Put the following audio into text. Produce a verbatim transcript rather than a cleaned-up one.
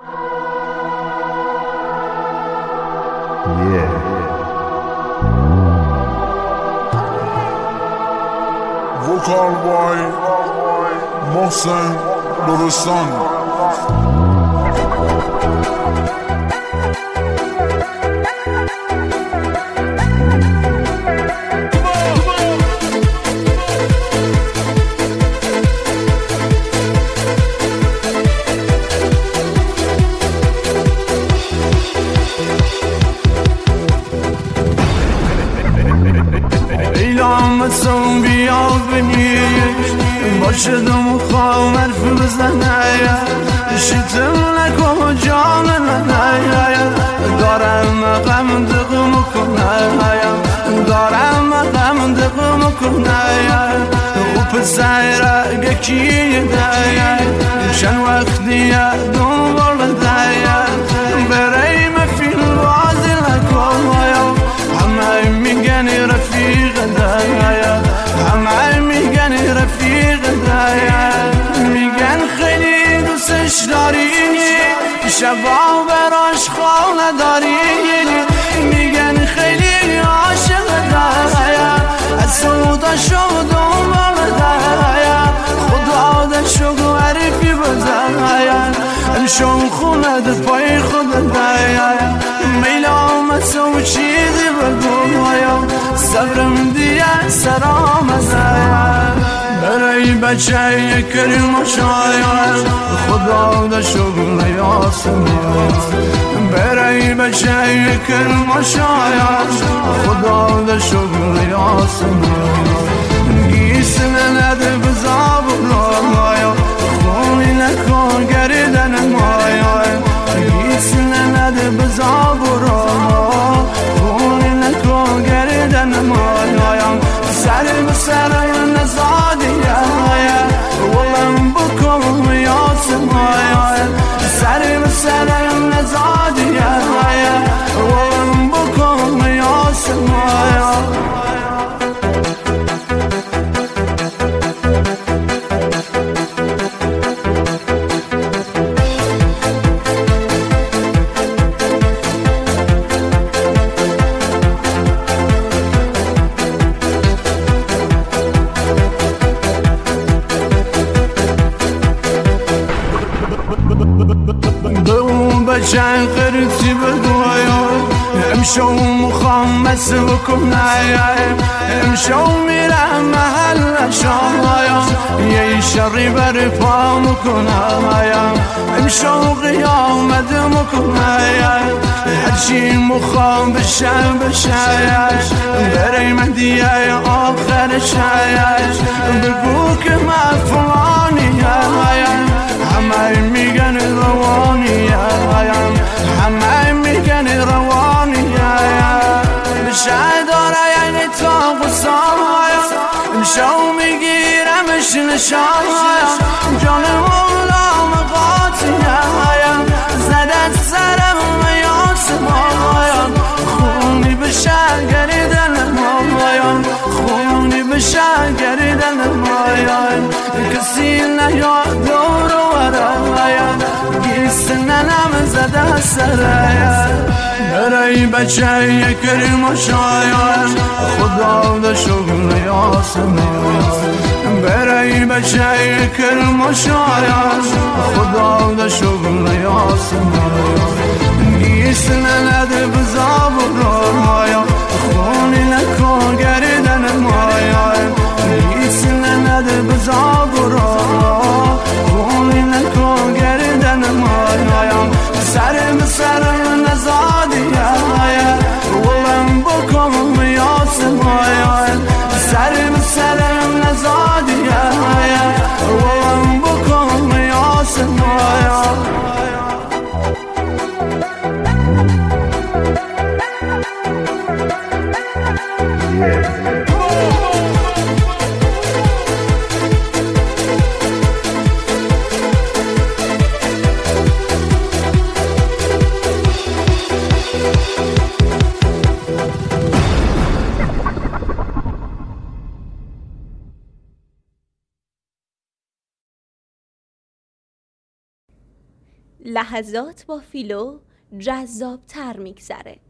وکال بای محسن لرستان. ایلامتون بیا بنیش باشدم و خوام حرف بزنه شیطم نکن جان ننه دارم غم دقم کنه دارم غم دقم کنه و پسر گکی ده چند وقتی دنبال ده برای مفیل بازی نکن همه میگن رفیق دایا همه میگن رفیق دایا میگن خیلی دوستش داری شبا براش خواه نداری میگن خیلی عاشق دایا از سودا شد دنبال دایا خدا دشو عرفی بدایا امشون خونه ده پای خود دایا میلامت و چیزی بگویا صبرم دیگه سرام ازایا برای بچه کریم و شاید خدا ده شغل یاسمیا برای بچه کریم و شاید خدا ده شغل یاسمیا گیسنه نده بزاب مایا خونی نکن گردن مایا گیسنه نده بزاب ما خونی نکن گردن مایا سر بسر نزادی ولم بکن یاسمایا سر بسر نزادی ولم بکن یاسمایا بچه قرطی بگویا امشو مخامس بکنه امشو میرم محل شایا یه شری بر پا مکنه امشو قیامت مکنه هرچی مخام بشه بشه برای مهدیه آخر شاید بگو که من فلانی همه میگن روانی همه میگن روانی بشه داره یعنی تا قصایا امشو میگیرمش نشان جان مولا مقاطیه زدت سرم یاسمایا خونی بشه گریدن مایا خونی بشه گریدن مایا کسی نیاد دور ورایا گیسنه نم زده سرایا برای بچه کریم و شاید خدا ده شغل یاسمایا برای بچه کریم و شاید خدا ده شغل یاسمایا گیسنه نده بزاب مایا خونی نکن گردن مایا گیسنه نده بزاب خونی نکن گردن مایا سرم سرم نزادی ولم بکن یاسمایا سرم سرم نزادی ولم بکن یاسمایا لحظات با فیلو جذاب تر میگذره.